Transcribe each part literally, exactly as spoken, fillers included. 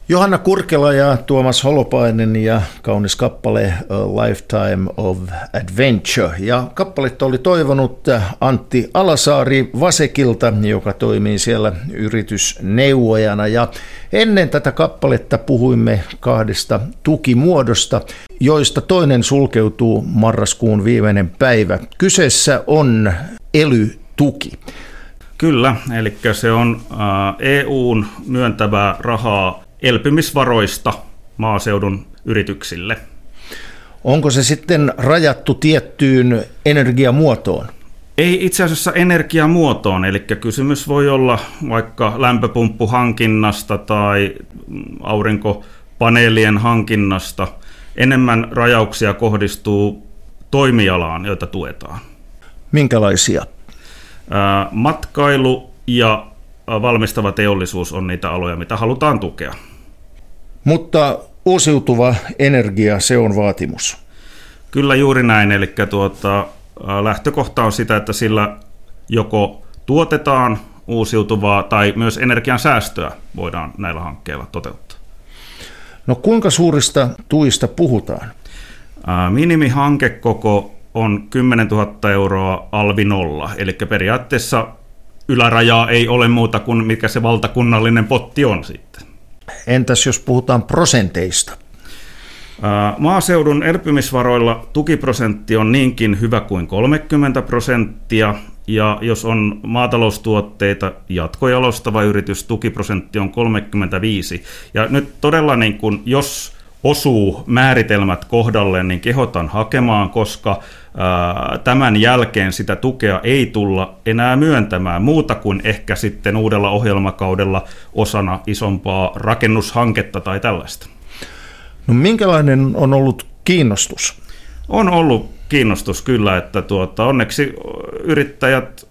Johanna Kurkela ja Tuomas Holopainen ja kaunis kappale A Lifetime of Adventure. Ja kappaletta oli toivonut Antti Alasaari Vasekilta, joka toimii siellä yritysneuvojana. Ja ennen tätä kappaletta puhuimme kahdesta tukimuodosta, joista toinen sulkeutuu marraskuun viimeinen päivä. Kyseessä on E L Y-tuki. Kyllä, eli se on E U:n myöntävää rahaa elpymisvaroista maaseudun yrityksille. Onko se sitten rajattu tiettyyn energiamuotoon? Ei itse asiassa energiamuotoon, eli kysymys voi olla vaikka lämpöpumppuhankinnasta tai aurinkopaneelien hankinnasta. Enemmän rajauksia kohdistuu toimialaan, joita tuetaan. Minkälaisia? Matkailu ja valmistava teollisuus on niitä aloja, mitä halutaan tukea. Mutta uusiutuva energia, se on vaatimus. Kyllä juuri näin, eli tuota, lähtökohta on sitä, että sillä joko tuotetaan uusiutuvaa tai myös energian säästöä voidaan näillä hankkeilla toteuttaa. No kuinka suurista tuista puhutaan? Minimihankekoko on kymmenentuhatta euroa alvi nolla, eli periaatteessa ylärajaa ei ole muuta kuin mikä se valtakunnallinen potti on sitten. Entäs jos puhutaan prosenteista? Maaseudun elpymisvaroilla tukiprosentti on niinkin hyvä kuin kolmekymmentä prosenttia, ja jos on maataloustuotteita jatkojalostava yritys, tukiprosentti on kolmekymmentäviisi. Ja nyt todella niin kun, jos osuu määritelmät kohdalle, niin kehotan hakemaan, koska ää, tämän jälkeen sitä tukea ei tulla enää myöntämään muuta kuin ehkä sitten uudella ohjelmakaudella osana isompaa rakennushanketta tai tällaista. No minkälainen on ollut kiinnostus? On ollut kiinnostus kyllä, että tuota, onneksi yrittäjät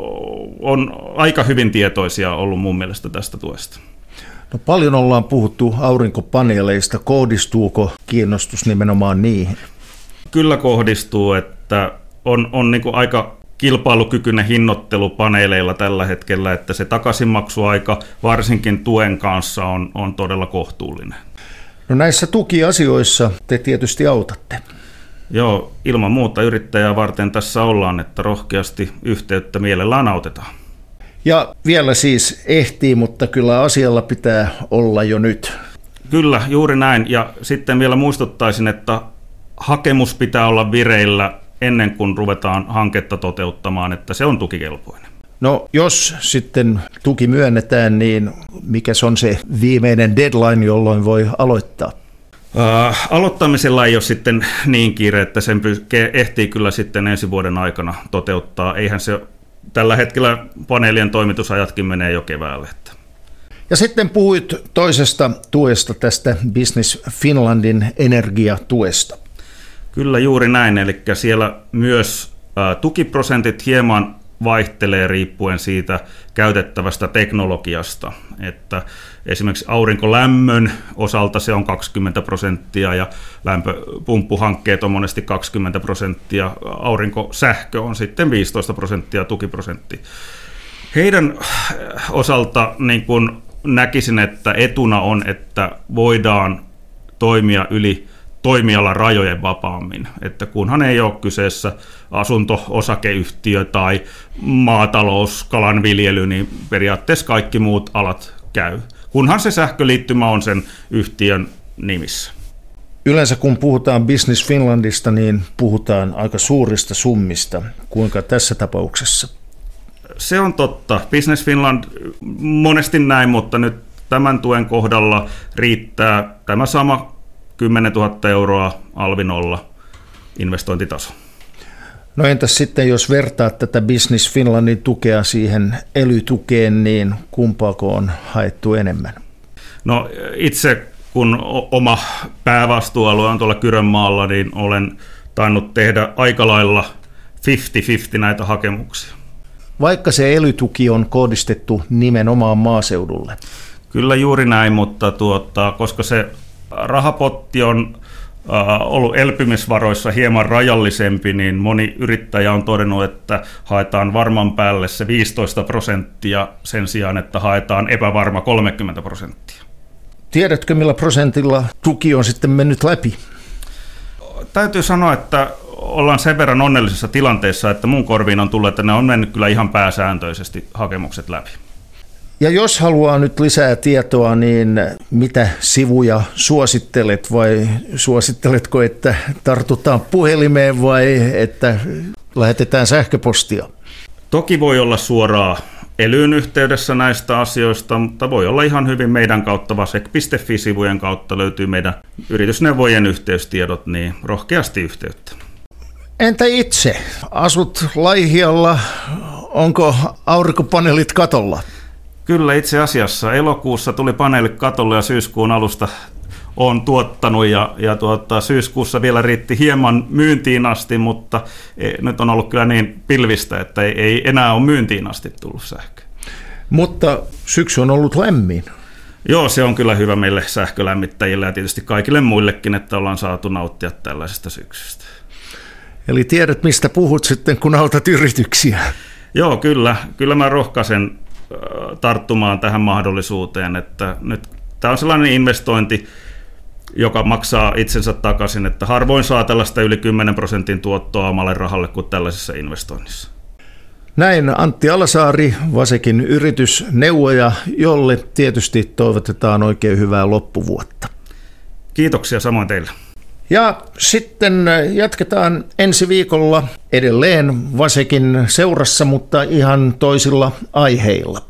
on aika hyvin tietoisia ollut mun mielestä tästä tuesta. No paljon ollaan puhuttu aurinkopaneeleista. Kohdistuuko kiinnostus nimenomaan niihin? Kyllä kohdistuu, että on, on niin kuin aika kilpailukykyinen hinnoittelu paneeleilla tällä hetkellä, että se takaisinmaksuaika varsinkin tuen kanssa on, on todella kohtuullinen. No näissä tukiasioissa te tietysti autatte. Joo, ilman muuta yrittäjää varten tässä ollaan, että rohkeasti yhteyttä mielellään autetaan. Ja vielä siis ehtii, mutta kyllä asialla pitää olla jo nyt. Kyllä, juuri näin. Ja sitten vielä muistuttaisin, että hakemus pitää olla vireillä ennen kuin ruvetaan hanketta toteuttamaan, että se on tukikelpoinen. No jos sitten tuki myönnetään, niin mikä on se viimeinen deadline, jolloin voi aloittaa? Äh, aloittamisella ei ole sitten niin kiire, että sen ehtii kyllä sitten ensi vuoden aikana toteuttaa. Eihän se tällä hetkellä paneelien toimitusajatkin menee jo keväälle. Ja sitten puhuit toisesta tuesta, tästä Business Finlandin energiatuesta. Kyllä juuri näin, eli siellä myös äh, tukiprosentit hieman vaihtelee riippuen siitä käytettävästä teknologiasta, että esimerkiksi aurinkolämmön osalta se on kaksikymmentä prosenttia ja lämpöpumppuhankkeet on monesti kaksikymmentä prosenttia, aurinkosähkö on sitten viisitoista prosenttia tukiprosentti. Heidän osalta niin kun näkisin, että etuna on, että voidaan toimia yli toimialan rajojen vapaammin, että kunhan ei ole kyseessä asunto-osakeyhtiö tai maatalous, kalanviljely, niin periaatteessa kaikki muut alat käy, kunhan se sähköliittymä on sen yhtiön nimissä. Yleensä kun puhutaan Business Finlandista, niin puhutaan aika suurista summista. Kuinka tässä tapauksessa? Se on totta. Business Finland monesti näin, mutta nyt tämän tuen kohdalla riittää tämä sama kymmenentuhatta euroa alvi nolla investointitaso. No entäs sitten, jos vertaat tätä Business Finlandin tukea siihen E L Y-tukeen, niin kumpaako on haettu enemmän? No itse kun oma päävastuualue on tuolla Kyrönmaalla, niin olen tainnut tehdä aika lailla viisikymmentä viisikymmentä näitä hakemuksia. Vaikka se E L Y-tuki on kohdistettu nimenomaan maaseudulle? Kyllä juuri näin, mutta tuota, koska se rahapotti on äh, ollut elpymisvaroissa hieman rajallisempi, niin moni yrittäjä on todennut, että haetaan varman päälle se viisitoista prosenttia sen sijaan, että haetaan epävarma kolmekymmentä prosenttia. Tiedätkö, millä prosentilla tuki on sitten mennyt läpi? Täytyy sanoa, että ollaan sen verran onnellisessa tilanteessa, että mun korviin on tullut, että ne on mennyt kyllä ihan pääsääntöisesti hakemukset läpi. Ja jos haluaa nyt lisää tietoa, niin mitä sivuja suosittelet vai suositteletko, että tartutaan puhelimeen vai että lähetetään sähköpostia? Toki voi olla suoraa Elyyn yhteydessä näistä asioista, mutta voi olla ihan hyvin meidän kautta, vasek piste fi-sivujen kautta löytyy meidän yritysneuvojen yhteystiedot, niin rohkeasti yhteyttä. Entä itse? Asut Laihialla, onko aurinkopaneelit katolla? Kyllä, itse asiassa elokuussa tuli paneelit katolle ja syyskuun alusta on tuottanut ja, ja tuota, syyskuussa vielä riitti hieman myyntiin asti, mutta e, nyt on ollut kyllä niin pilvistä, että ei, ei enää ole myyntiin asti tullut sähkö. Mutta syksy on ollut lämmin. Joo, se on kyllä hyvä meille sähkölämmittäjille ja tietysti kaikille muillekin, että ollaan saatu nauttia tällaisesta syksystä. Eli tiedät, mistä puhut sitten, kun autat yrityksiä? Joo, kyllä. Kyllä mä rohkaisen tarttumaan tähän mahdollisuuteen, että nyt tämä on sellainen investointi, joka maksaa itsensä takaisin, että harvoin saa tällaista yli kymmenen prosentin tuottoa omalle rahalle kuin tällaisessa investoinnissa. Näin Antti Alasaari, Vasekin yritysneuvoja, jolle tietysti toivotetaan oikein hyvää loppuvuotta. Kiitoksia samoin teille. Ja sitten jatketaan ensi viikolla edelleen Vasekin seurassa, mutta ihan toisilla aiheilla.